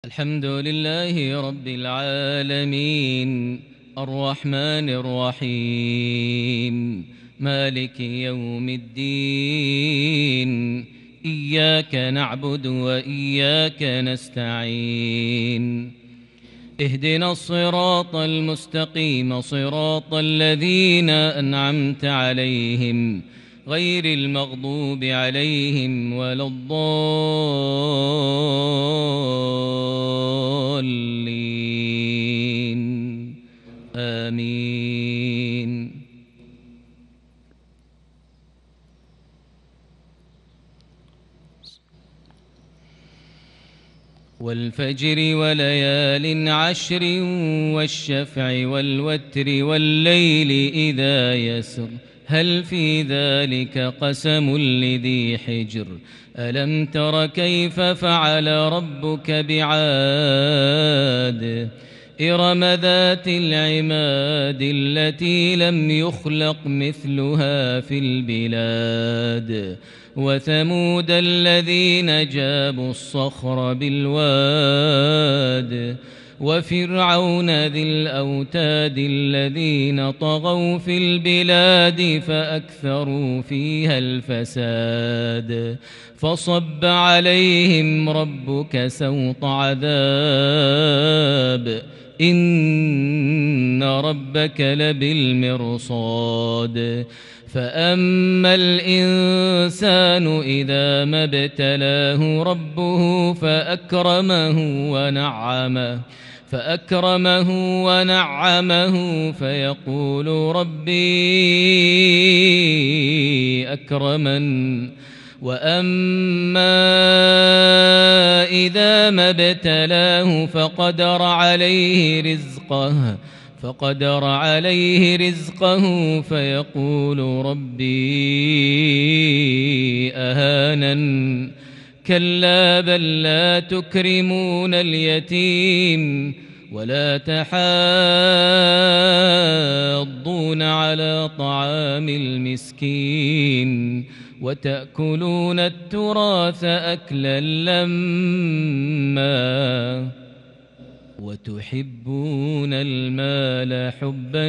الحمد لله رب العالمين الرحمن الرحيم مالك يوم الدين إياك نعبد وإياك نستعين اهدنا الصراط المستقيم صراط الذين أنعمت عليهم غير المغضوب عليهم ولا الضالين آمين. والفجر وليال عشر والشفع والوتر والليل إذا يسر هل في ذلك قسم لذي حجر ألم تر كيف فعل ربك بعاد إرم ذات العماد التي لم يخلق مثلها في البلاد وثمود الذين جابوا الصخر بالواد وفرعون ذي الأوتاد الذين طغوا في البلاد فأكثروا فيها الفساد فصب عليهم ربك سوط عذاب إن ربك لبالمرصاد فأما الإنسان إذا ما ابتلاه ربه فأكرمه ونعمه فيقول ربي أكرمن وأما إذا ما ابتلاه فقدر عليه رزقه فيقول ربي أهانن كلا بل لا تكرمون اليتيم ولا تحاضون على طعام المسكين وتأكلون التراث أكلا لما وتحبون المال حبا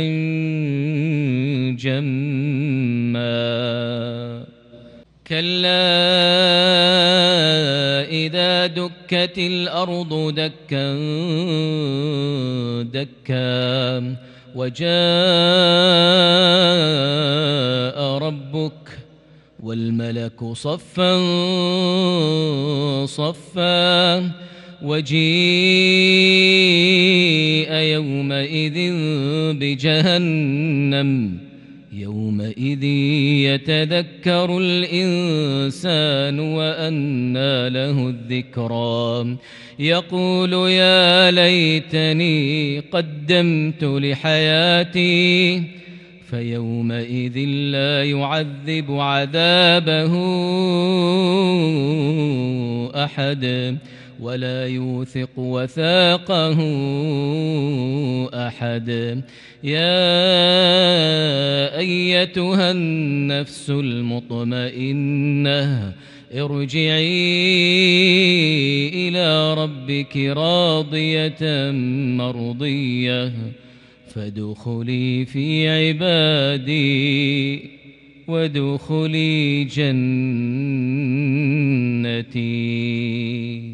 جما كلا إذا دكت الأرض دكا دكا وجاء ربك والملك صفا صفا وجيء يومئذ بجهنم يومئذ يتذكر الإنسان وأنى له الذكرى يقول يا ليتني قدمت لحياتي فيومئذ لا يعذب عذابه أحد ولا يوثق وثاقه أحد يا أيتها النفس المطمئنة ارجعي إلى ربك راضية مرضية فادخلي في عبادي وادخلي جنتي.